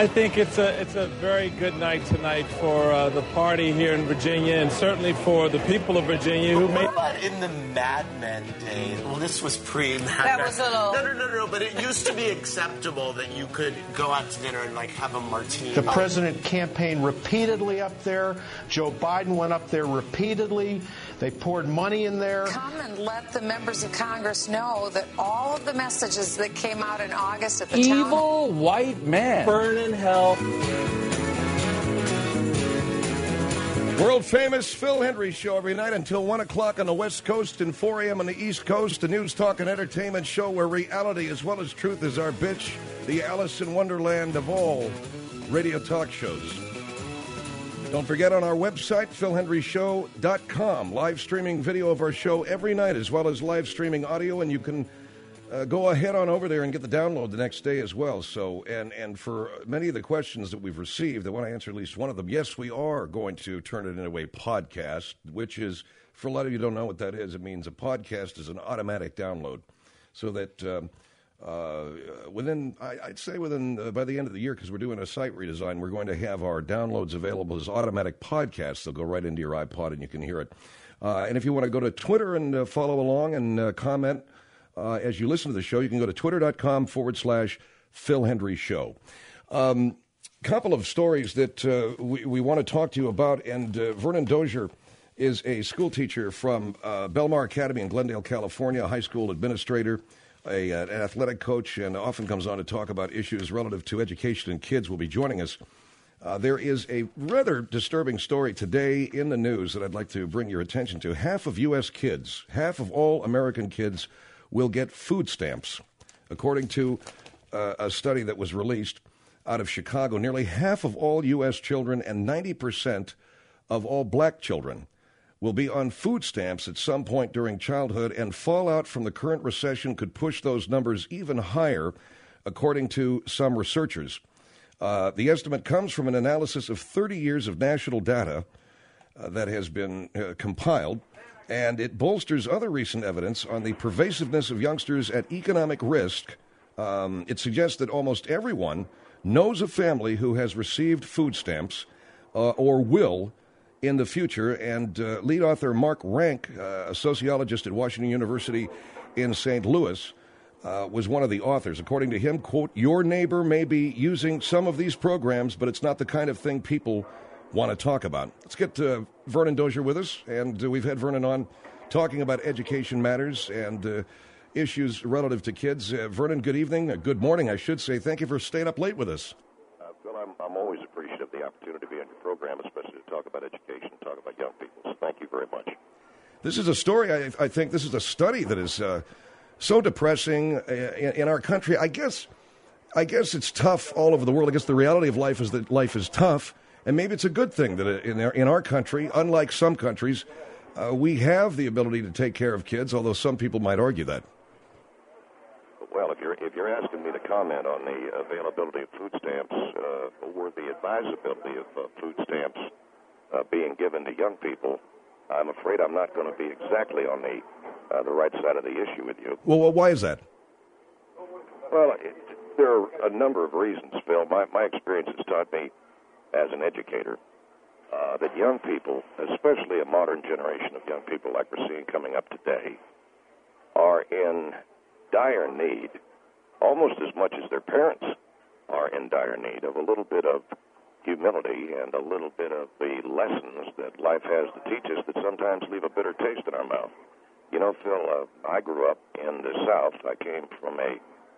I think it's a very good night tonight for the party here in Virginia, and certainly for the people of Virginia who made. What about in the Mad Men days? Well, this was pre-Mad Men. That was a little. No. But it used to be acceptable that you could go out to dinner and like have a martini. The president campaigned repeatedly up there. Joe Biden went up there repeatedly. They poured money in there. Come and let the members of Congress know that all of the messages that came out in August at the Evil white man. Burn in hell. World famous Phil Hendry Show every night until 1 o'clock on the West Coast and 4 a.m. on the East Coast. A news, talk, and entertainment show where reality as well as truth is our bitch. The Alice in Wonderland of all radio talk shows. Don't forget on our website, philhendryshow.com, live streaming video of our show every night as well as live streaming audio, and you can go ahead on over there and get the download the next day as well. So, and for many of the questions that we've received, I want to answer at least one of them. Yes, we are going to turn it into a podcast, which is, for a lot of you who don't know what that is, it means a podcast is an automatic download. So that I'd say by the end of the year, because we're doing a site redesign, we're going to have our downloads available as automatic podcasts. They'll go right into your iPod and you can hear it. And if you want to go to Twitter and follow along and comment, as you listen to the show, you can go to twitter.com/Phil Hendry Show. Couple of stories that we want to talk to you about, and Vernon Dozier is a school teacher from Belmar Academy in Glendale, California, a high school administrator, an athletic coach, and often comes on to talk about issues relative to education and kids. Will be joining us. There is a rather disturbing story today in the news that I'd like to bring your attention to. Half of U.S. kids, half of all American kids, will get food stamps. According to a study that was released out of Chicago, nearly half of all U.S. children and 90% of all black children will be on food stamps at some point during childhood, and fallout from the current recession could push those numbers even higher, according to some researchers. The estimate comes from an analysis of 30 years of national data that has been compiled, and it bolsters other recent evidence on the pervasiveness of youngsters at economic risk. It suggests that almost everyone knows a family who has received food stamps or will in the future. And lead author Mark Rank, a sociologist at Washington University in St. Louis, was one of the authors. According to him, quote, "Your neighbor may be using some of these programs, but it's not the kind of thing people want to talk about." Let's get Vernon Dozier with us, and we've had Vernon on talking about education matters and issues relative to kids. Vernon, good evening, good morning, I should say. Thank you for staying up late with us. Phil, I'm always appreciative of the opportunity to be on your program, especially to talk about education, talk about young people. So thank you very much. This is a story, I think this is a study that is so depressing in our country. I guess it's tough all over the world. I guess the reality of life is that life is tough. And maybe it's a good thing that in our country, unlike some countries, we have the ability to take care of kids, although some people might argue that. Well, if you're asking me to comment on the availability of food stamps or the advisability of food stamps being given to young people, I'm afraid I'm not going to be exactly on the right side of the issue with you. Well, why is that? Well, there are a number of reasons, Phil. My experience has taught me as an educator that young people, especially a modern generation of young people like we're seeing coming up today, are in dire need, almost as much as their parents are in dire need, of a little bit of humility and a little bit of the lessons that life has to teach us that sometimes leave a bitter taste in our mouth. You know, Phil, I grew up in the South. I came from a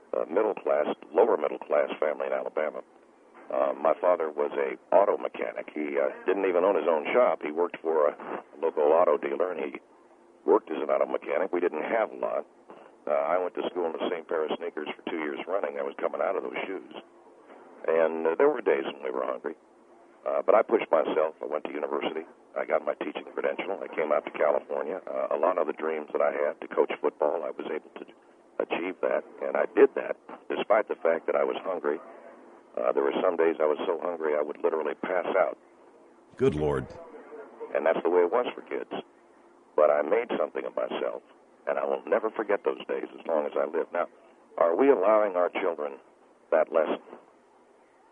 lower middle-class family in Alabama. My father was a auto mechanic. He didn't even own his own shop. He worked for a local auto dealer, and he worked as an auto mechanic. We didn't have a lot. I went to school in the same pair of sneakers for 2 years running. I was coming out of those shoes. And there were days when we were hungry. But I pushed myself. I went to university. I got my teaching credential. I came out to California. A lot of the dreams that I had to coach football, I was able to achieve that. And I did that despite the fact that I was hungry. There were some days I was so hungry I would literally pass out. Good Lord. And that's the way it was for kids. But I made something of myself, and I will never forget those days as long as I live. Now, are we allowing our children that lesson? Are we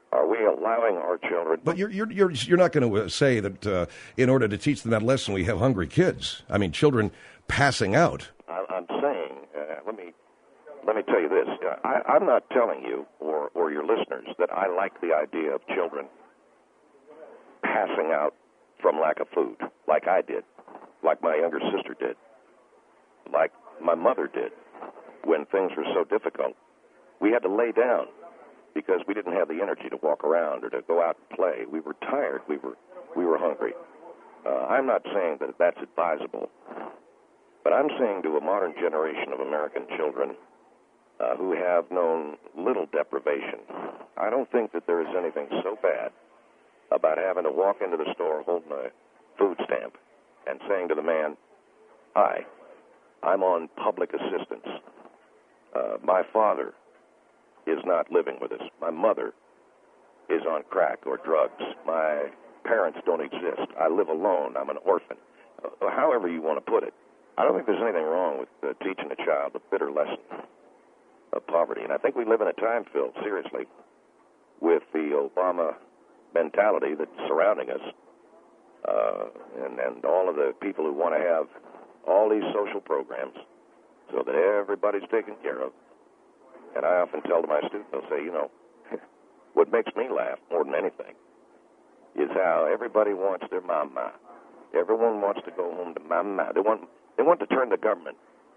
way allowing our children. But you're not going to say that in order to teach them that lesson, we have hungry kids. I mean, children passing out. I'm saying, let me tell you this. I'm not telling you or your listeners that I like the idea of children passing out from lack of food, like I did, like my younger sister did, like my mother did. When things were so difficult, we had to lay down because we didn't have the energy to walk around or to go out and play. We were tired. We were hungry. I'm not saying that that's advisable, but I'm saying to a modern generation of American children who have known little deprivation, I don't think that there is anything so bad about having to walk into the store holding a food stamp and saying to the man, "Hi, I'm on public assistance. My father is not living with us. My mother is on crack or drugs. My parents don't exist. I live alone. I'm an orphan." However you want to put it. I don't think there's anything wrong with teaching a child the bitter lesson of poverty. And I think we live in a time, Phil, seriously, with the Obama mentality that's surrounding us, and all of the people who want to have all these social programs so that everybody's taken care of. And I often tell to my students, they'll say, what makes me laugh more than anything is how everybody wants their mama. Everyone wants to go home to mama. They want to turn the government.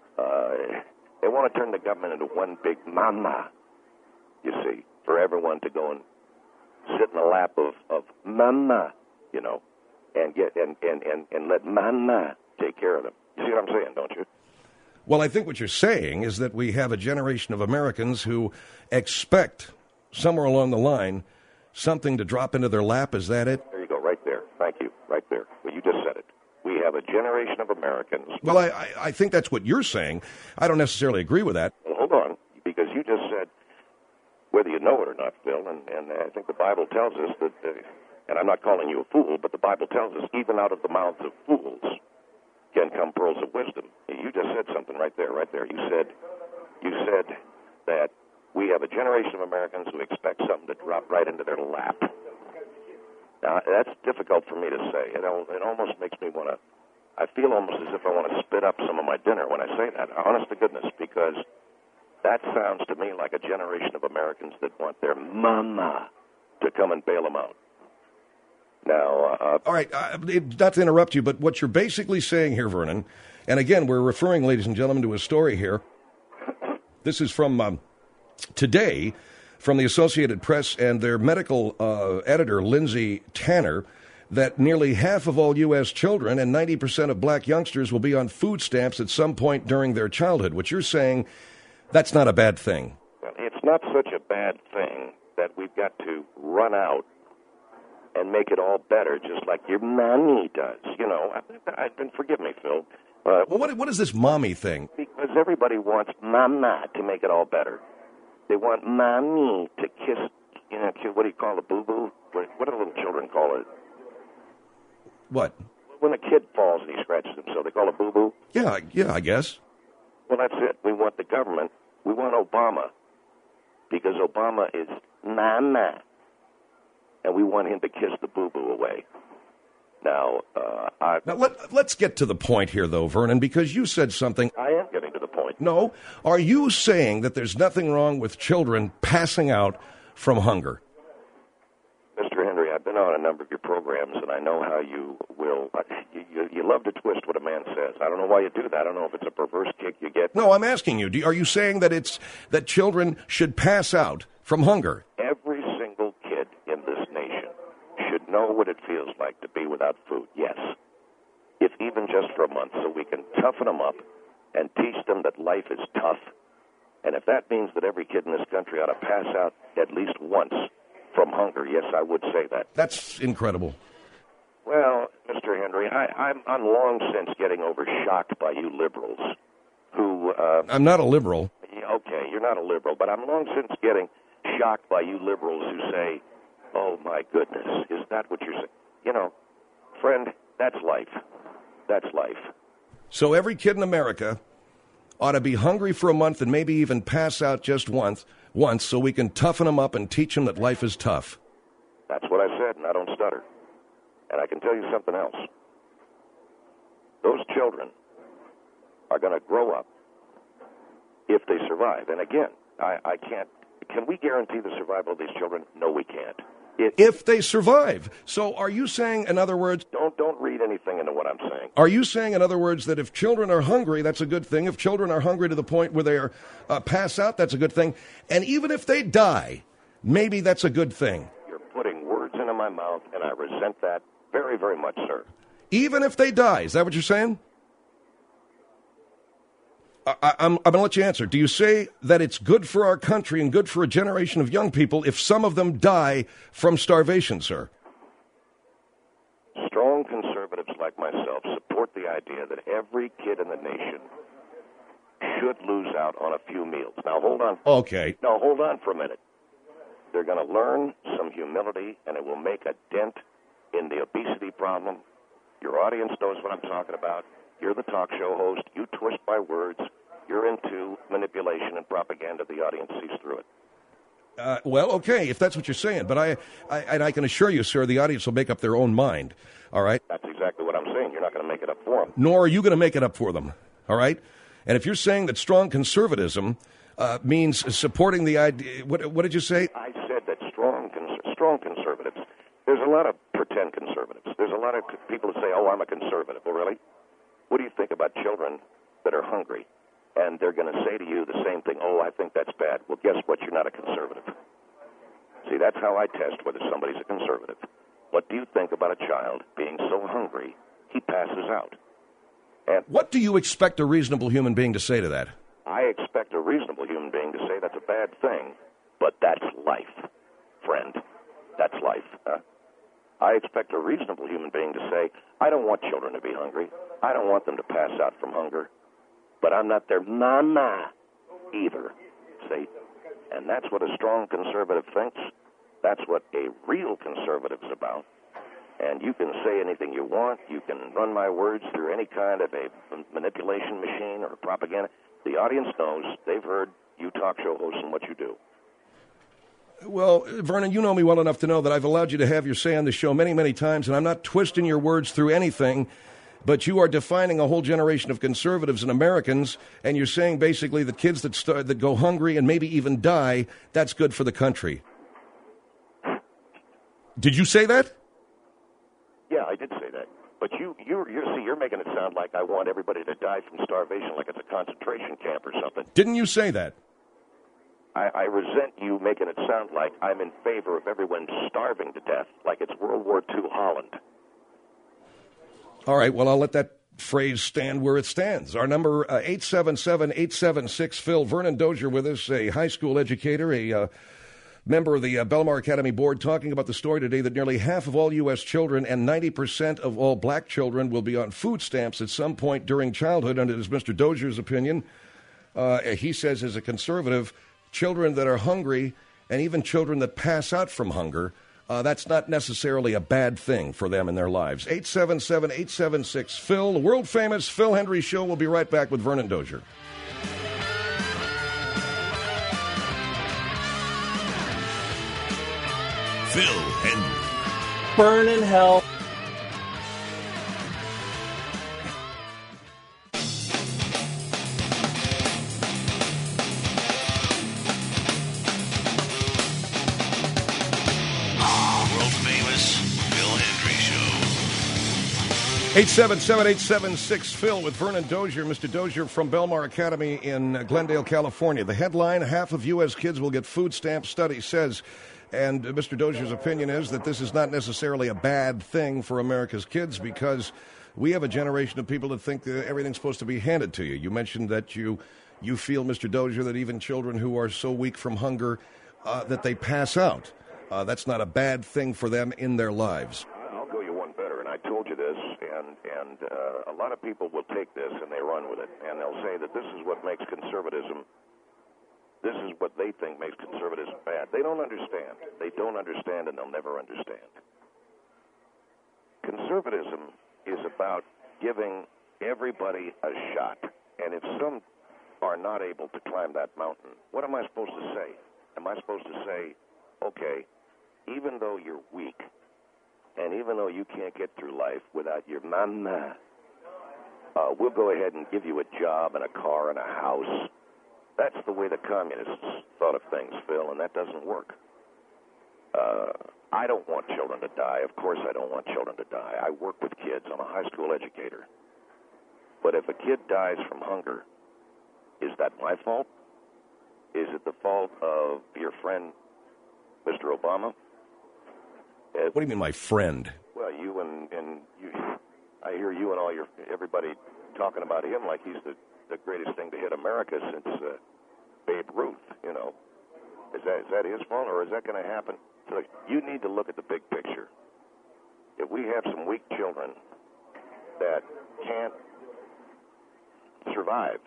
They want to turn the government into one big mama, you see, for everyone to go and sit in the lap of mama, and let mama take care of them. You see what I'm saying, don't you? Well, I think what you're saying is that we have a generation of Americans who expect somewhere along the line something to drop into their lap. Is that it? There you go, right there. Thank you, right there. Well, you just said it. We have a generation of Americans. Well, I think that's what you're saying. I don't necessarily agree with that. Well, hold on, because you just said, whether you know it or not, Phil, and I think the Bible tells us that, and I'm not calling you a fool, but the Bible tells us even out of the mouths of fools can come pearls of wisdom. You just said something right there. You said that we have a generation of Americans who expect something to drop right into their lap. Now, that's difficult for me to say. It almost makes me want to, I feel almost as if I want to spit up some of my dinner when I say that, honest to goodness, because that sounds to me like a generation of Americans that want their mama to come and bail them out. Now, all right, not to interrupt you, but what you're basically saying here, Vernon, and again, we're referring, ladies and gentlemen, to a story here. This is from today, from the Associated Press and their medical editor, Lindsay Tanner, that nearly half of all U.S. children and 90% of black youngsters will be on food stamps at some point during their childhood. What you're saying, that's not a bad thing. Well, it's not such a bad thing that we've got to run out and make it all better, just like your mommy does. And forgive me, Phil. Well, what is this mommy thing? Because everybody wants mama to make it all better. They want mommy to kiss, what do you call it, boo-boo? What do little children call it? What? When a kid falls and he scratches himself, they call it boo-boo? Yeah, I guess. Well, that's it. We want the government. We want Obama, because Obama is mama, and we want him to kiss the boo-boo away. Now, let's get to the point here, though, Vernon, because you said something. I am getting to the point. No. Are you saying that there's nothing wrong with children passing out from hunger? Mr. Henry, I've been on a number of your programs, and I know how you will. You love to twist what a man says. I don't know why you do that. I don't know if it's a perverse kick you get. No, I'm asking you. Are you saying that children should pass out from hunger? Every single kid in this nation should know what it feels like to be without food, yes. If even just for a month, so we can toughen them up and teach them that life is tough. And if that means that every kid in this country ought to pass out at least once from hunger, yes, I would say that. That's incredible. Well, Mr. Henry, I'm long since getting shocked by you liberals who... I'm not a liberal. Okay, you're not a liberal, but I'm long since getting shocked by you liberals who say, oh, my goodness, is that what you're saying? Friend, that's life. That's life. So every kid in America ought to be hungry for a month and maybe even pass out just once so we can toughen them up and teach them that life is tough. That's what I said, and I don't stutter. And I can tell you something else. Those children are going to grow up if they survive. And again, I can't. Can we guarantee the survival of these children? No, we can't. If they survive. So are you saying, in other words... Don't read anything into what I'm saying. Are you saying, in other words, that if children are hungry, that's a good thing? If children are hungry to the point where they are pass out, that's a good thing? And even if they die, maybe that's a good thing? You're putting words into my mouth, and I resent that very, very much, sir. Even if they die, is that what you're saying? I'm going to let you answer. Do you say that it's good for our country and good for a generation of young people if some of them die from starvation, sir? Strong conservatives like myself support the idea that every kid in the nation should lose out on a few meals. Now, hold on. Okay. Now, hold on for a minute. They're going to learn some humility, and it will make a dent in the obesity problem. Your audience knows what I'm talking about. You're the talk show host. You twist my words. You're into manipulation and propaganda. The audience sees through it. Well, okay, if that's what you're saying. But I can assure you, sir, the audience will make up their own mind. All right? That's exactly what I'm saying. You're not going to make it up for them. Nor are you going to make it up for them. All right? And if you're saying that strong conservatism means supporting the idea... What did you say? I said that strong conservatives. There's a lot of pretend conservatives. There's a lot of people that say, oh, I'm a conservative. Well, really? What do you think about children that are hungry? And they're going to say to you the same thing, oh, I think that's bad. Well, guess what? You're not a conservative. See, that's how I test whether somebody's a conservative. What do you think about a child being so hungry he passes out? And what do you expect a reasonable human being to say to that? I expect a reasonable human being to say that's a bad thing, but that's life, friend. That's life. I expect a reasonable human being to say, I don't want children to be hungry. I don't want them to pass out from hunger. But I'm not their mama either. See? And that's what a strong conservative thinks. That's what a real conservative's about. And you can say anything you want. You can run my words through any kind of a manipulation machine or propaganda. The audience knows. They've heard you talk show hosts and what you do. Well, Vernon, you know me well enough to know that I've allowed you to have your say on the show many, many times, and I'm not twisting your words through anything, but you are defining a whole generation of conservatives and Americans, and you're saying basically that kids that go hungry and maybe even die, that's good for the country. Did you say that? Yeah, I did say that. But you're making it sound like I want everybody to die from starvation, like it's a concentration camp or something. Didn't you say that? I resent you making it sound like I'm in favor of everyone starving to death, like it's World War II Holland. All right, well, I'll let that phrase stand where it stands. Our number, 877-876-PHIL. Vernon Dozier with us, a high school educator, a member of the Belmar Academy Board, talking about the story today that nearly half of all U.S. children and 90% of all black children will be on food stamps at some point during childhood, and it is Mr. Dozier's opinion. He says, as a conservative, children that are hungry and even children that pass out from hunger, that's not necessarily a bad thing for them in their lives. 877-876-PHIL. The world-famous Phil Hendrie Show. We'll be right back with Vernon Dozier. Phil Hendrie. Burn in hell. World-famous Phil Hendrie Show. 877-876-PHIL with Vernon Dozier. Mr. Dozier from Belmar Academy in Glendale, California. The headline, half of U.S. kids will get food stamps, study says. And Mr. Dozier's opinion is that this is not necessarily a bad thing for America's kids because we have a generation of people that think that everything's supposed to be handed to you. You mentioned that you feel, Mr. Dozier, that even children who are so weak from hunger that they pass out, that's not a bad thing for them in their lives. I'll go you one better, and I told you this, and a lot of people will take this and they run with it, and they'll say that this is what makes conservatism. This is what they think makes conservatism bad. They don't understand. They don't understand, and they'll never understand. Conservatism is about giving everybody a shot. And if some are not able to climb that mountain, what am I supposed to say? Am I supposed to say, okay, even though you're weak, and even though you can't get through life without your mama, we'll go ahead and give you a job and a car and a house. That's the way the communists thought of things, Phil, and that doesn't work. I don't want children to die. Of course I don't want children to die. I work with kids. I'm a high school educator. But if a kid dies from hunger, is that my fault? Is it the fault of your friend, Mr. Obama? What do you mean, my friend? Well, you and you, I hear you and everybody talking about him like he's the greatest thing to hit America since Babe Ruth. You know, is that his fault, or is that going to happen? So you need to look at the big picture. If we have some weak children that can't survive,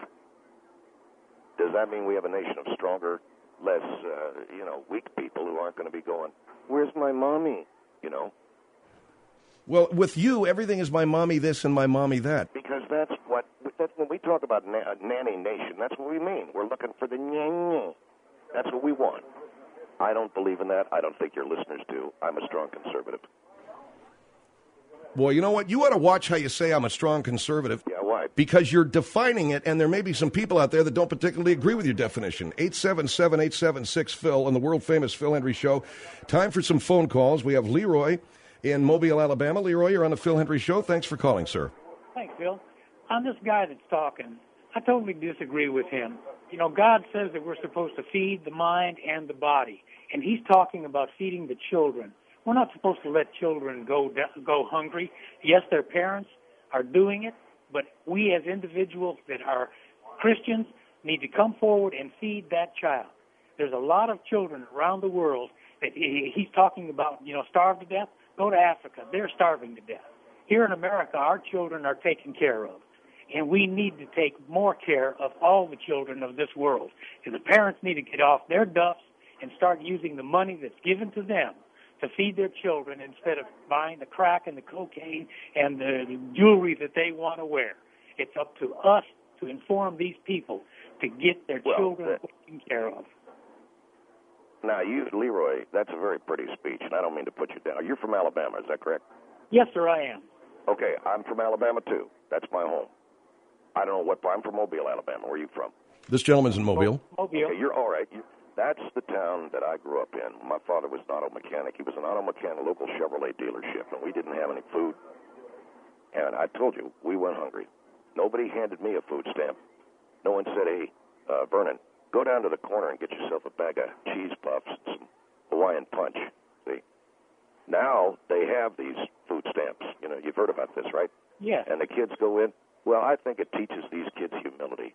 does that mean we have a nation of stronger, less, weak people who aren't going to be going, "Where's my mommy?" You know? Well, with you, everything is my mommy this and my mommy that. Because that's when we talk about nanny nation, that's what we mean. We're looking for the nanny. That's what we want. I don't believe in that. I don't think your listeners do. I'm a strong conservative. Well, you know what? You ought to watch how you say I'm a strong conservative. Yeah, why? Because you're defining it, and there may be some people out there that don't particularly agree with your definition. 877-876-PHIL on the world-famous Phil Hendry Show. Time for some phone calls. We have Leroy in Mobile, Alabama. Leroy, you're on the Phil Hendry Show. Thanks for calling, sir. Thanks, Phil. On this guy that's talking, I totally disagree with him. You know, God says that we're supposed to feed the mind and the body, and he's talking about feeding the children. We're not supposed to let children go hungry. Yes, their parents are doing it, but we as individuals that are Christians need to come forward and feed that child. There's a lot of children around the world that he's talking about, starved to death. Go to Africa. They're starving to death. Here in America, our children are taken care of, and we need to take more care of all the children of this world. And the parents need to get off their duffs and start using the money that's given to them to feed their children instead of buying the crack and the cocaine and the jewelry that they want to wear. It's up to us to inform these people to get their children taken care of. Now, Leroy, that's a very pretty speech, and I don't mean to put you down. You're from Alabama, is that correct? Yes, sir, I am. Okay, I'm from Alabama, too. That's my home. I don't know what part. I'm from Mobile, Alabama. Where are you from? This gentleman's in Mobile. Mobile. Okay, you're all right. That's the town that I grew up in. My father was an auto mechanic. He was an auto mechanic, local Chevrolet dealership, and we didn't have any food. And I told you, we went hungry. Nobody handed me a food stamp. No one said, "Hey, Vernon, go down to the corner and get yourself a bag of cheese puffs and some Hawaiian punch." See? Now they have these food stamps. You've heard about this, right? Yeah. And the kids go in. Well, I think it teaches these kids humility.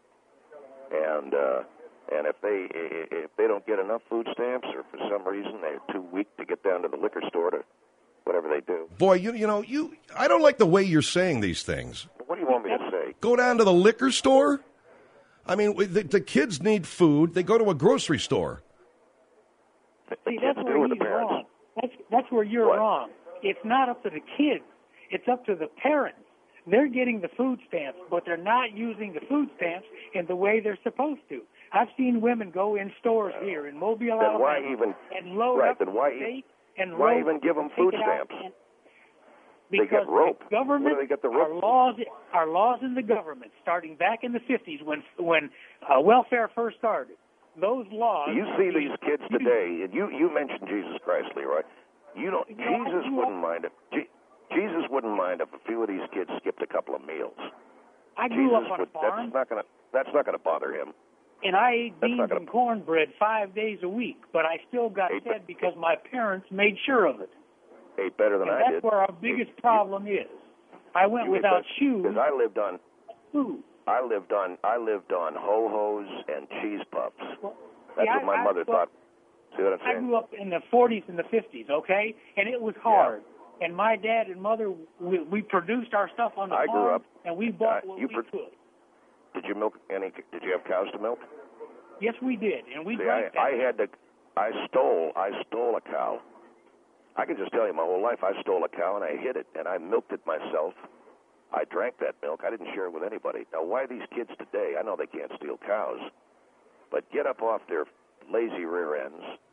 And if they don't get enough food stamps, or for some reason they're too weak to get down to the liquor store to whatever they do. Boy, I don't like the way you're saying these things. What do you want me to say? Go down to the liquor store? I mean, the kids need food. They go to a grocery store. See, that's where he's wrong. That's where you're wrong. It's not up to the kids. It's up to the parents. They're getting the food stamps, but they're not using the food stamps in the way they're supposed to. I've seen women go in stores here in Mobile, Alabama, and load up steak and why even give them food stamps? They get rope. The government, where do they get the rope? Our laws in the government, starting back in the 50s when welfare first started, those laws. You see these kids today, and you mentioned Jesus Christ, Leroy. Jesus wouldn't mind it. Jesus wouldn't mind if a few of these kids skipped a couple of meals. I grew up on a farm. That's not going to bother him. And I ate beans and cornbread 5 days a week, but I still got fed because my parents made sure of it. Ate better than I did. That's where our biggest problem is. I went without shoes. Because I lived on food. I lived on ho-hos and cheese puffs. That's what my mother thought. See what I'm saying? I grew up in the 40s and the 50s, okay? And it was hard. Yeah. And my dad and mother, we produced our stuff on the farm. I grew up. And we bought what we could. Did you milk any? Did you have cows to milk? Yes, we did, and we drank that. I stole a cow. I can just tell you, my whole life I stole a cow and I hid it and I milked it myself. I drank that milk. I didn't share it with anybody. Now, why these kids today? I know they can't steal cows, but get up off their lazy rear ends,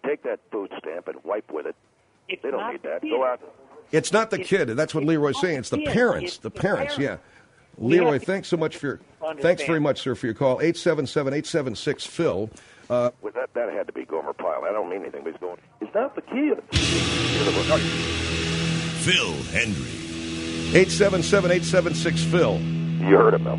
Take that food stamp and wipe with it. It's They don't not need the that. kid. Go out. It's not the kid. That's what Leroy's saying. It's the kid. parents. It's The the parents, yeah. parents. We Leroy, have to thanks so much for your... understand. Thanks very much, sir, for your call. 877-876-PHIL. Well, that had to be Gomer Pyle. I don't mean anything, but he's going, it's not the kid. Phil Hendry. 877-876-PHIL. You heard him, though.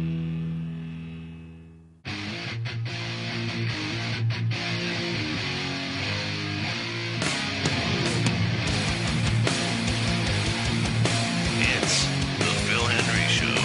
It's the Phil Hendry Show.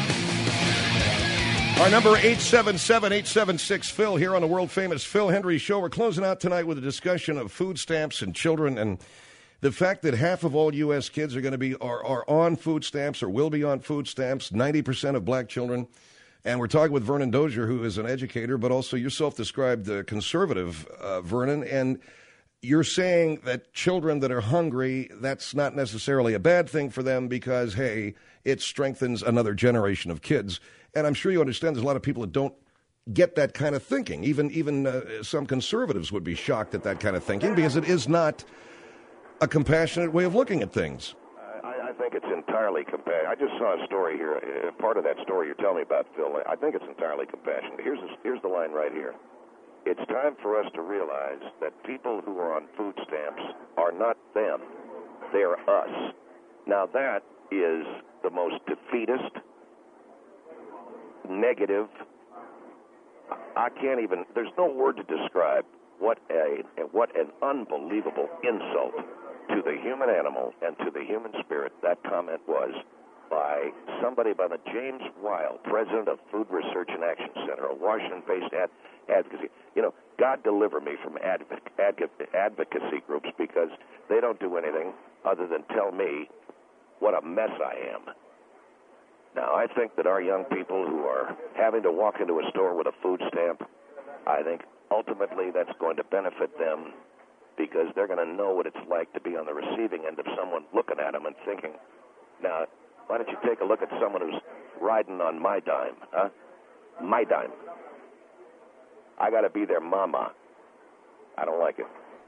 Our number 877-876-PHIL here on the world-famous Phil Hendry Show. We're closing out tonight with a discussion of food stamps and children and the fact that half of all U.S. kids are going to be are on food stamps or will be on food stamps, 90% of black children. And we're talking with Vernon Dozier, who is an educator, but also you're self-described conservative, Vernon, and you're saying that children that are hungry, that's not necessarily a bad thing for them because, hey, it strengthens another generation of kids. And I'm sure you understand there's a lot of people that don't get that kind of thinking. Even some conservatives would be shocked at that kind of thinking because it is not a compassionate way of looking at things. I think it's entirely compassionate. I just saw a story here. Part of that story you're telling me about, Phil, I think it's entirely compassionate. Here's the line right here. It's time for us to realize that people who are on food stamps are not them. They're us. Now, that is the most defeatist, negative. I can't even, there's no word to describe what an unbelievable insult to the human animal and to the human spirit that comment was by somebody by the James Weil, president of Food Research and Action Center, a Washington-based advocacy. You know, God deliver me from advocacy groups because they don't do anything other than tell me what a mess I am. Now, I think that our young people who are having to walk into a store with a food stamp, I think ultimately that's going to benefit them because they're going to know what it's like to be on the receiving end of someone looking at them and thinking, now, why don't you take a look at someone who's riding on my dime, huh? My dime. I got to be their mama. I don't like it.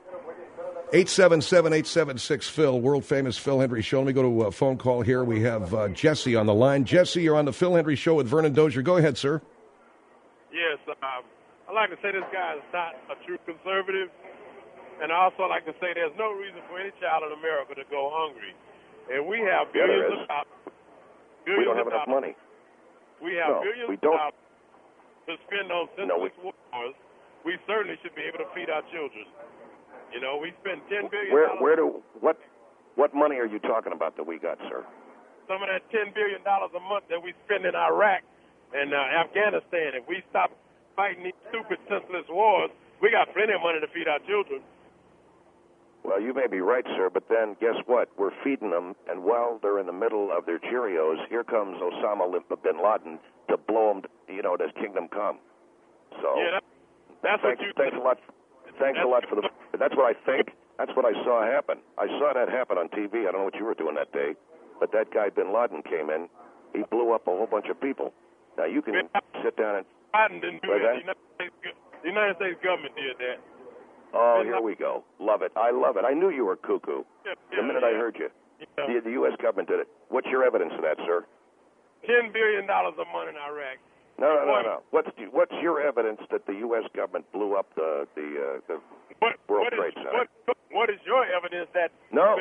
877-876-PHIL, world-famous Phil Hendry Show. Let me go to a phone call here. We have Jesse on the line. Jesse, you're on the Phil Hendry Show with Vernon Dozier. Go ahead, sir. Yes, I like to say this guy is not a true conservative, and I also like to say there's no reason for any child in America to go hungry. And we have billions of dollars. We don't have enough money. We have billions of dollars to spend on senseless wars. We certainly should be able to feed our children. You know, we spend $10 billion. What money are you talking about that we got, sir? Some of that $10 billion a month that we spend in Iraq and Afghanistan. If we stop fighting these stupid, senseless wars, we got plenty of money to feed our children. Well, you may be right, sir, but then guess what? We're feeding them, and while they're in the middle of their Cheerios, here comes Osama bin Laden to blow them, to kingdom come. So, yeah, that's thanks a lot. Thanks a lot for the. That's what I think. That's what I saw happen. I saw that happen on TV. I don't know what you were doing that day, but that guy bin Laden came in. He blew up a whole bunch of people. Now you can sit down and. Biden didn't do that. The United States government did that. Oh, here we go. Love it. I love it. I knew you were cuckoo the minute I heard you. Yeah. The U.S. government did it. What's your evidence of that, sir? $10 billion a month in Iraq. No. What's your evidence that the U.S. government blew up the World Trade Center? What is your evidence that? No.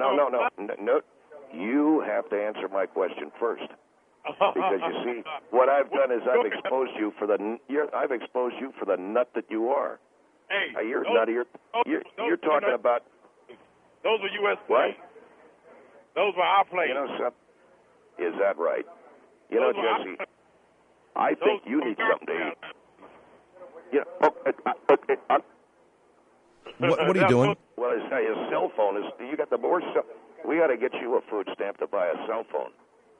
You have to answer my question first. Because you see, what I've done is I've exposed you for the nut that you are. Hey, you're nutty. You're talking about. Those were U.S. planes. Those were our planes. Is that right? Jesse, I think you need something to eat. What are you doing? Well, his cell phone is. You got the more. We got to get you a food stamp to buy a cell phone.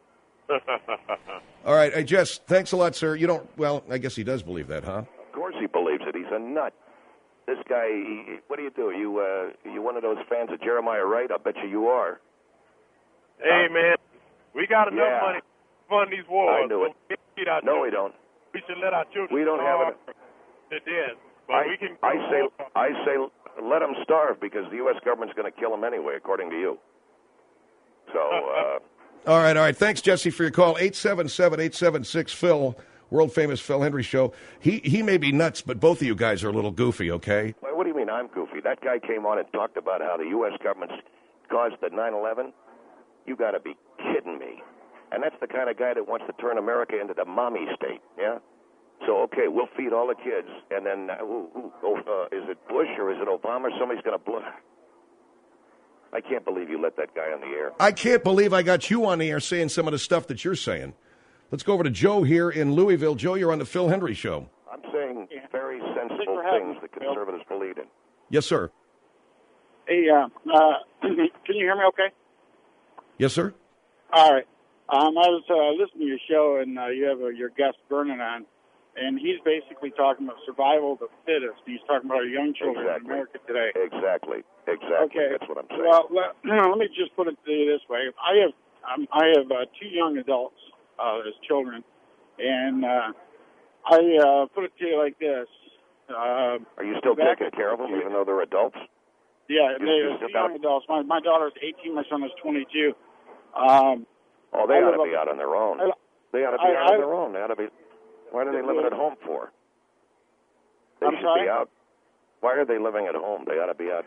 All right, hey, Jess, thanks a lot, sir. You don't. Well, I guess he does believe that, huh? Of course he believes it. He's a nut. This guy. What do? You one of those fans of Jeremiah Wright? I bet you are. Hey, man, we got enough money to fund these wars. I knew it. No, we don't. We should let our children. We don't have it. They're dead. But we can. I let them starve because the U.S. government's going to kill them anyway, according to you. So, All right. Thanks, Jesse, for your call. 877-876-PHIL, world-famous Phil Hendry Show. He may be nuts, but both of you guys are a little goofy, okay? Well, what do you mean I'm goofy? That guy came on and talked about how the U.S. government's caused the 9/11. You got to be kidding me. And that's the kind of guy that wants to turn America into the mommy state, yeah? So, okay, we'll feed all the kids, and then, is it Bush or is it Obama? Somebody's going to blow. I can't believe you let that guy on the air. I can't believe I got you on the air saying some of the stuff that you're saying. Let's go over to Joe here in Louisville. Joe, you're on the Phil Hendry Show. I'm saying very sensible things that conservatives believe in. Yes, sir. Hey, can you hear me okay? Yes, sir. All right. I was listening to your show, and you have your guest Vernon on, and he's basically talking about survival of the fittest. He's talking about our young children in America today. Exactly. Okay. That's what I'm saying. Well, let me just put it to you this way. I have two young adults as children, and I put it to you like this. Are you still taking care of them, even though they're adults? Yeah, they're two young adults. My daughter's 18, my son is 22. They ought to be out on their own. They ought to be out on their own. They ought to be. Why are they living at home for? They should be out. Why are they living at home? They ought to be out,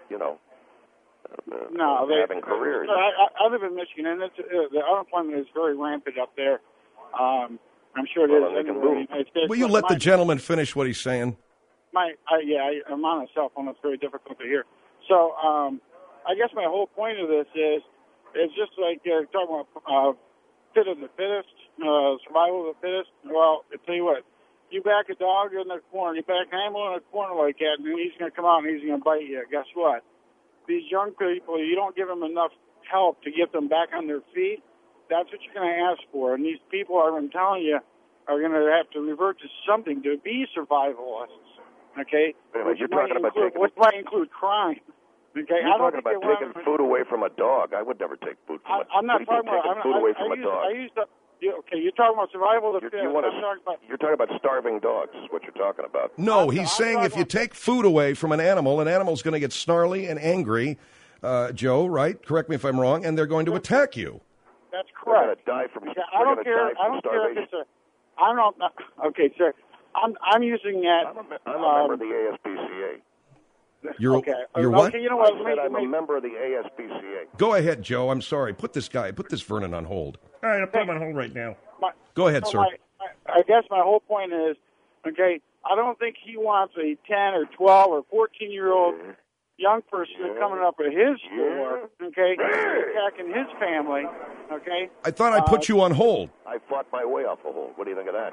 having careers. I live in Michigan, and the unemployment is very rampant up there. I'm sure it is anywhere in the United States. Will you let the gentleman finish what he's saying? I'm on a cell phone. It's very difficult to hear. So I guess my whole point of this is it's just like you're talking about fit of the fittest, survival of the fittest. Well, I tell you what, you back a dog in the corner, you back an animal in a corner like that, and he's going to come out and he's going to bite you. Guess what? These young people, you don't give them enough help to get them back on their feet. That's what you're going to ask for. And these people, I'm telling you, are going to have to revert to something to be survivalists. Okay? Anyway, you're talking about which might include crime. Okay? You're talking about taking food away from a dog. I would never take food from a dog. I'm not talking about food away from a dog. You're talking about survival of the fittest. You're talking about starving dogs is what you're talking about. No, he's saying if you take food away from an animal's going to get snarly and angry, Joe, right? Correct me if I'm wrong, and they're going to attack you. That's correct. They're going to die from I don't care if it's okay, sir. I'm using that. I'm a member of the ASPCA. You're what? Okay, you know what? I'm a member of the ASPCA. Go ahead, Joe. I'm sorry. Put this Vernon on hold. All right, I'll put him on hold right now. Go ahead, sir. I guess my whole point is, okay, I don't think he wants a 10 or 12 or 14-year-old young person coming up at his door, okay, attacking his family, okay? I thought I put you on hold. I fought my way off a hold. What do you think of that?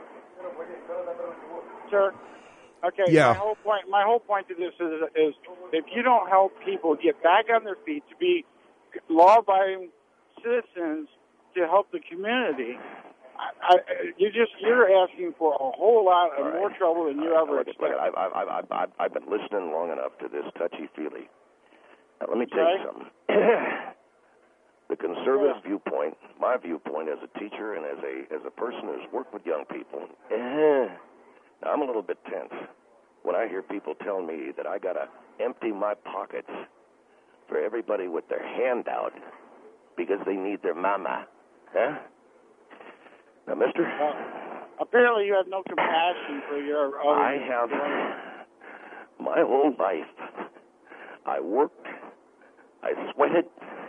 Sir? Okay, yeah. My whole point to this is if you don't help people get back on their feet to be law-abiding citizens to help the community, you're asking for a whole lot of more trouble than you ever expected. I've been listening long enough to this touchy-feely. Now, let me tell you something. The conservative viewpoint, my viewpoint as a teacher and as a person who's worked with young people, now, I'm a little bit tense when I hear people tell me that I got to empty my pockets for everybody with their hand out because they need their mama. Huh? Now, mister? Apparently you have no compassion for your own. I have my whole life. I worked. I sweated.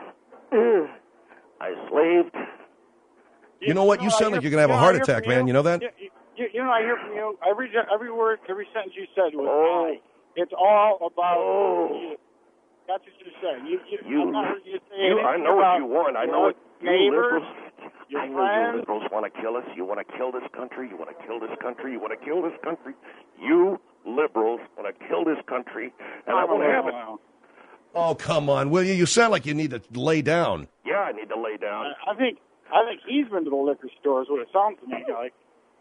I slaved. You know what? You sound like you're going to have a heart attack, man. You know that? You know, I hear from you. Every word, every sentence you said was I. It's all about you. That's what you're saying. I know what you want. I know what neighbors, I know you liberals want to kill us. You want to kill this country. You want to kill this country. You want to kill this country. You liberals want to kill this country, and I won't have it. Oh, come on, will you? You sound like you need to lay down. Yeah, I need to lay down. I think he's been to the liquor store is what it sounds to me like.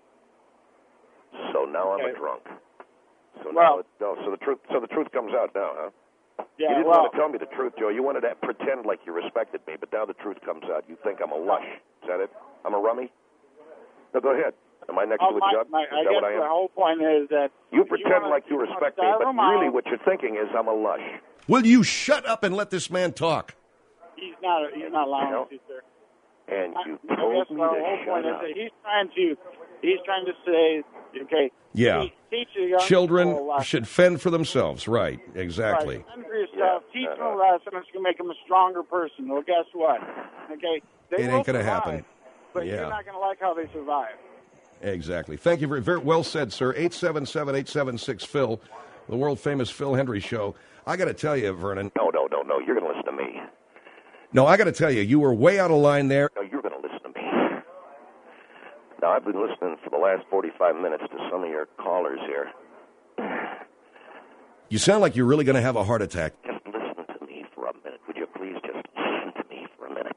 So now I'm a drunk. So the truth comes out now, huh? Yeah, you didn't want to tell me the truth, Joe. You wanted to pretend like you respected me, but now the truth comes out. You think I'm a lush. Is that it? I'm a rummy? No, go ahead. Am I next to a jug? I guess the whole point is that you pretend like you respect me, but really what you're thinking is I'm a lush. Will you shut up and let this man talk? He's not allowing me to, sir. And you I told guess me the to whole point shut is up. that he's trying to say, okay, Yeah. teach the young Children people a lesson. should fend for themselves. Right. Exactly. Right. Fend for yourself. Teach them a lesson. It's going to make them a stronger person. Well, guess what? Okay, they It will ain't going to survive, happen. But Yeah. you're not going to like how they survive. Exactly. Thank you very, very well said, sir. 877-876-PHIL, the world-famous Phil Hendry Show. I got to tell you, Vernon. No. You're going to listen to me. No, I got to tell you, you were way out of line there. No, you're going to listen to me. Now, I've been listening for the last 45 minutes to some of your callers here. You sound like you're really going to have a heart attack. Just listen to me for a minute. Would you please just listen to me for a minute?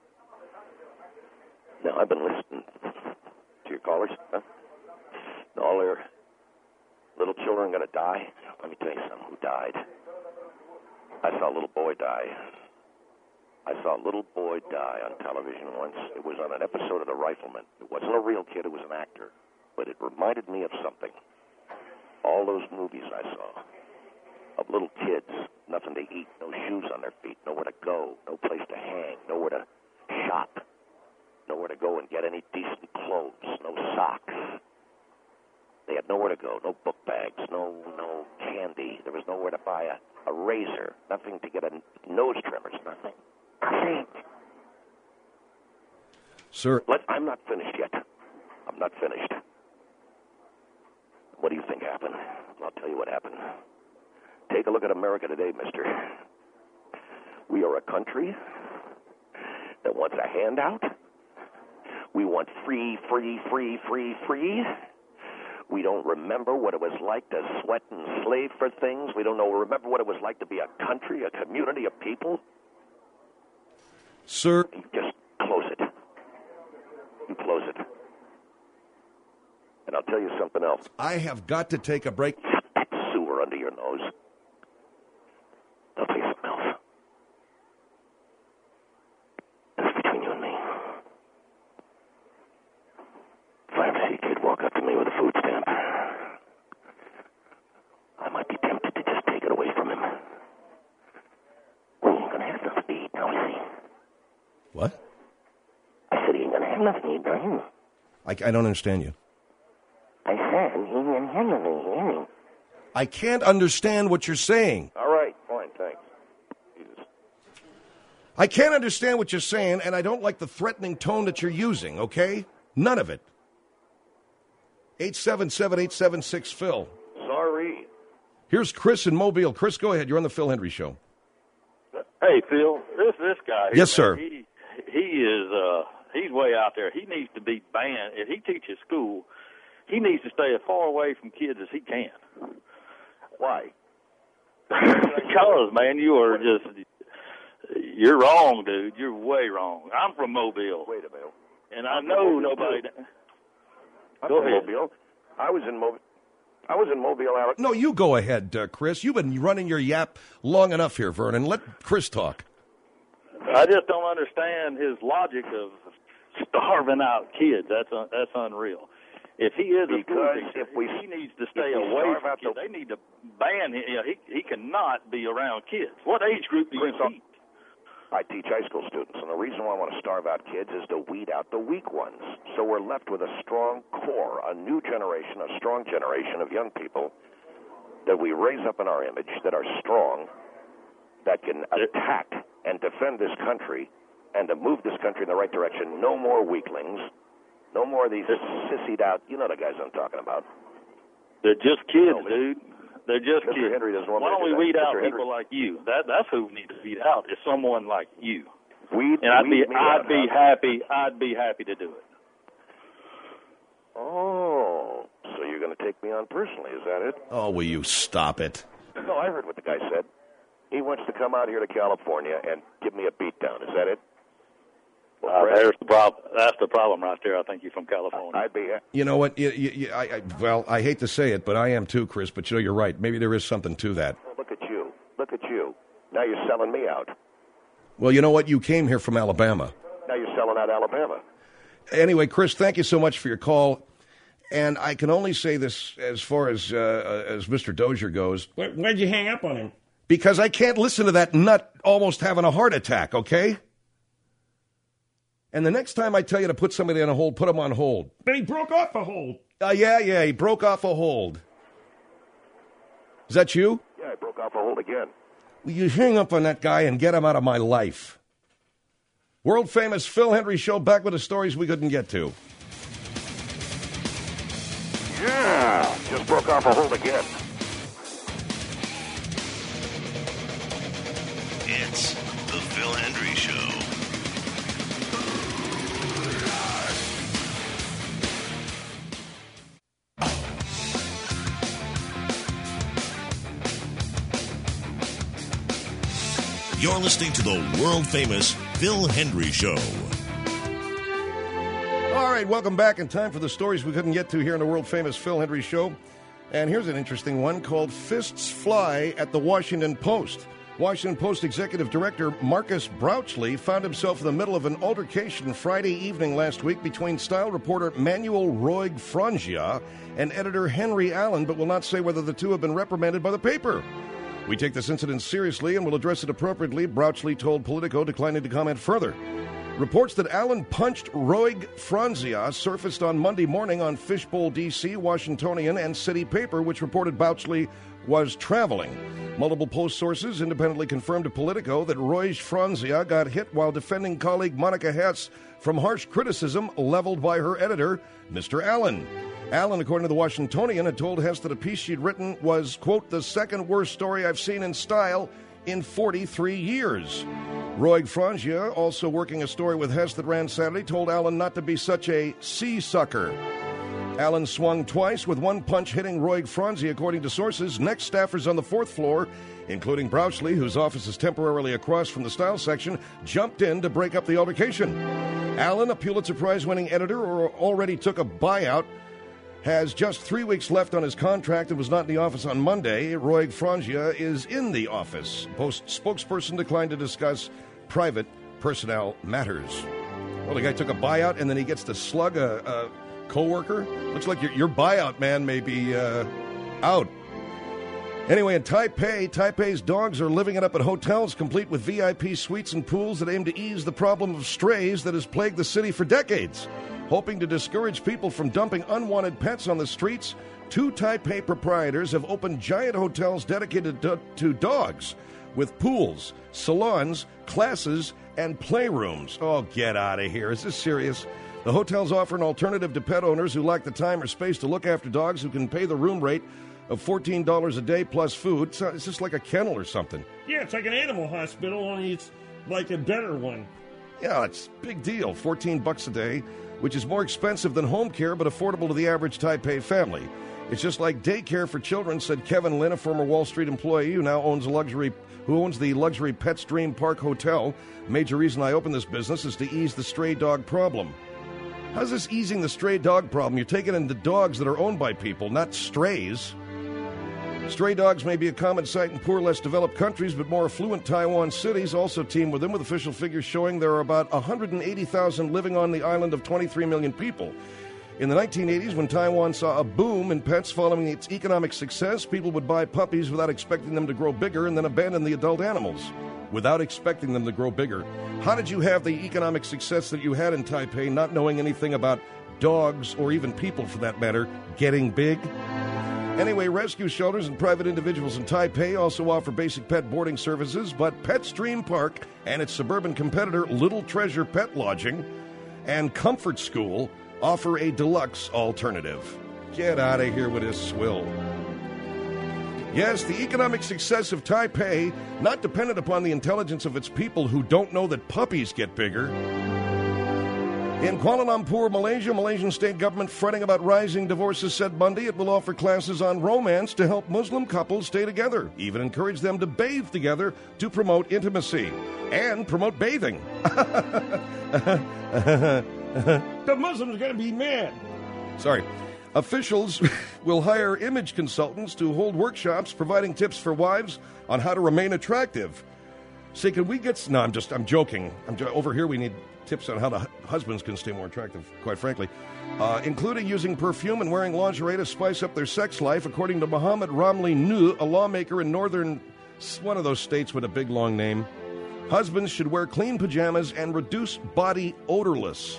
Now, I've been listening to your callers. Huh? All their little children going to die. Let me tell you something. Who died? I saw a little boy die. I saw a little boy die on television once. It was on an episode of The Rifleman. It wasn't a real kid. It was an actor. But it reminded me of something. All those movies I saw of little kids, nothing to eat, no shoes on their feet, nowhere to go, no place to hang, nowhere to shop, nowhere to go and get any decent clothes, no socks. They had nowhere to go, no book bags, no candy. There was nowhere to buy a razor, nothing to get a nose trimmers, nothing. Sir. I'm not finished yet. I'm not finished. What do you think happened? I'll tell you what happened. Take a look at America today, mister. We are a country that wants a handout. We want free. We don't remember what it was like to sweat and slave for things. We don't remember what it was like to be a country, a community of people. Sir. You just close it. You close it. And I'll tell you something else. I have got to take a break. Shut that sewer under your nose. I'll tell you something else. This is between you and me. If I ever see a kid walk up to me with a food stamp, I might be tempted to just take it away from him. Well, he ain't going to have nothing to eat now, is he? What? I said he ain't going to have nothing to eat now. I don't understand you. I said he ain't going to have nothing to eat. I can't understand what you're saying. All right, fine, thanks. Jesus. I can't understand what you're saying, and I don't like the threatening tone that you're using, okay? None of it. 877-876-PHIL. Sorry. Here's Chris in Mobile. Chris, go ahead. You're on the Phil Hendry Show. Hey, Phil, this guy here, Yes, sir. He is he's way out there. He needs to be banned. If he teaches school, he needs to stay as far away from kids as he can. Why? Because, man, you're wrong, dude. You're way wrong. I'm from Mobile. Wait a minute. And I know nobody. Go ahead. Mobile. I was in Mobile, Alabama. No, you go ahead, Chris. You've been running your yap long enough here, Vernon. Let Chris talk. I just don't understand his logic of starving out kids. That's unreal. If he is a school teacher, he needs to stay away from kids. They need to ban him. You know, he cannot be around kids. What age group do you teach? I teach high school students, and the reason why I want to starve out kids is to weed out the weak ones. So we're left with a strong core, a new generation, a strong generation of young people that we raise up in our image, that are strong, that can attack and defend this country and to move this country in the right direction. No more weaklings. No more of these sissied out, you know the guys I'm talking about. They're just kids, dude. They're just Mr. kids. Henry doesn't want Why don't me to we do weed that. out Mr. people Henry. like you? That's who we need to weed out, is someone like you. Weed And I'd me out, be huh? happy to do it. Oh, so you're going to take me on personally, is that it? Oh, will you stop it? No, I heard what the guy said. He wants to come out here to California and give me a beatdown. Is that it? There's the problem. That's the problem right there. I think you're from California. I'd be. You know what? I hate to say it, but I am too, Chris. But you know, you're right. Maybe there is something to that. Look at you. Look at you. Now you're selling me out. Well, you know what? You came here from Alabama. Now you're selling out Alabama. Anyway, Chris, thank you so much for your call. And I can only say this as far as Mr. Dozier goes. Why'd you hang up on him? because I can't listen to that nut almost having a heart attack, okay? And the next time I tell you to put somebody on a hold, put them on hold. But he broke off a hold. Yeah, he broke off a hold. Is that you? Yeah, I broke off a hold again. Will you hang up on that guy and get him out of my life? World famous Phil Hendrie Show, back with the stories we couldn't get to. Yeah, just broke off a hold again. It's the Phil Hendrie Show. You're listening to the world-famous Phil Hendrie Show. All right, welcome back. In time for the stories we couldn't get to here in the world-famous Phil Hendrie Show. And here's an interesting one called Fists Fly at the Washington Post. Washington Post Executive Director Marcus Brouchley found himself in the middle of an altercation Friday evening last week between style reporter Manuel Roig Frangia and editor Henry Allen, but will not say whether the two have been reprimanded by the paper. We take this incident seriously and will address it appropriately, Brouchley told Politico, declining to comment further. Reports that Allen punched Roig Franzia surfaced on Monday morning on Fishbowl, D.C., Washingtonian, and City Paper, which reported Brouchley was traveling. Multiple Post sources independently confirmed to Politico that Roig Franzia got hit while defending colleague Monica Hess from harsh criticism leveled by her editor, Mr. Allen. Allen, according to the Washingtonian, had told Hess that a piece she'd written was, quote, the second worst story I've seen in style in 43 years. Roig Frangia, also working a story with Hess that ran Saturday, told Allen not to be such a sea-sucker. Allen swung twice, with one punch hitting Roig Frangia, according to sources. Next, staffers on the fourth floor, including Brouchley, whose office is temporarily across from the style section, jumped in to break up the altercation. Allen, a Pulitzer Prize-winning editor who already took a buyout, has just 3 weeks left on his contract and was not in the office on Monday. Roig Frangia is in the office. Post spokesperson declined to discuss private personnel matters. Well, the guy took a buyout and then he gets to slug a co-worker. Looks like your buyout man may be out. Anyway, in Taipei's dogs are living it up at hotels complete with VIP suites and pools that aim to ease the problem of strays that has plagued the city for decades. Hoping to discourage people from dumping unwanted pets on the streets, 2 Taipei proprietors have opened giant hotels dedicated to dogs with pools, salons, classes, and playrooms. Oh, get out of here. Is this serious? The hotels offer an alternative to pet owners who lack the time or space to look after dogs, who can pay the room rate of $14 a day plus food. So it's just like a kennel or something. Yeah, it's like an animal hospital, only it's like a better one. Yeah, it's a big deal. $14 a day, which is more expensive than home care but affordable to the average Taipei family. It's just like daycare for children, said Kevin Lin, a former Wall Street employee who now owns the luxury Pet's Dream Park Hotel. Major reason I opened this business is to ease the stray dog problem. How's this easing the stray dog problem? You're taking in the dogs that are owned by people, not strays. Stray dogs may be a common sight in poor, less developed countries, but more affluent Taiwan cities also teem with them, with official figures showing there are about 180,000 living on the island of 23 million people. In the 1980s, when Taiwan saw a boom in pets following its economic success, people would buy puppies without expecting them to grow bigger and then abandon the adult animals without expecting them to grow bigger. How did you have the economic success that you had in Taipei, not knowing anything about dogs, or even people for that matter, getting big? Anyway, rescue shelters and private individuals in Taipei also offer basic pet boarding services, but Pet's Dream Park and its suburban competitor Little Treasure Pet Lodging and Comfort School offer a deluxe alternative. Get out of here with this swill. Yes, the economic success of Taipei, not dependent upon the intelligence of its people who don't know that puppies get bigger. In Kuala Lumpur, Malaysia, Malaysian state government fretting about rising divorces said Monday it will offer classes on romance to help Muslim couples stay together, even encourage them to bathe together to promote intimacy and promote bathing. The Muslims are going to be mad. Sorry. Officials will hire image consultants to hold workshops providing tips for wives on how to remain attractive. Say, can we get... No, I'm joking. Over here we need tips on how the husbands can stay more attractive, quite frankly, including using perfume and wearing lingerie to spice up their sex life, according to Muhammad Ramli Nu, a lawmaker in northern It's one of those states with a big, long name. Husbands should wear clean pajamas and reduce body odorless.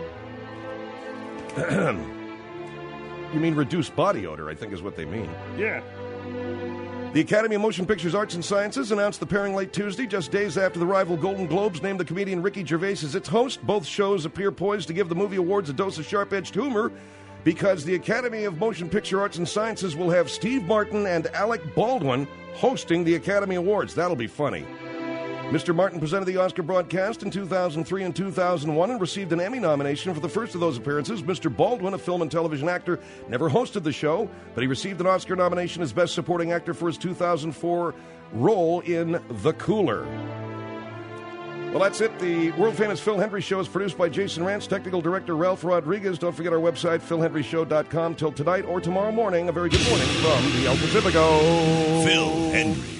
You mean reduce body odor, I think is what they mean. Yeah. The Academy of Motion Pictures Arts and Sciences announced the pairing late Tuesday, just days after the rival Golden Globes named the comedian Ricky Gervais as its host. Both shows appear poised to give the movie awards a dose of sharp-edged humor because the Academy of Motion Picture Arts and Sciences will have Steve Martin and Alec Baldwin hosting the Academy Awards. That'll be funny. Mr. Martin presented the Oscar broadcast in 2003 and 2001 and received an Emmy nomination for the first of those appearances. Mr. Baldwin, a film and television actor, never hosted the show, but he received an Oscar nomination as Best Supporting Actor for his 2004 role in The Cooler. Well, that's it. The world-famous Phil Hendrie Show is produced by Jason Rance, technical director Ralph Rodriguez. Don't forget our website, philhendrieshow.com. Till tonight or tomorrow morning, a very good morning from the El Pacifico. Phil Hendrie.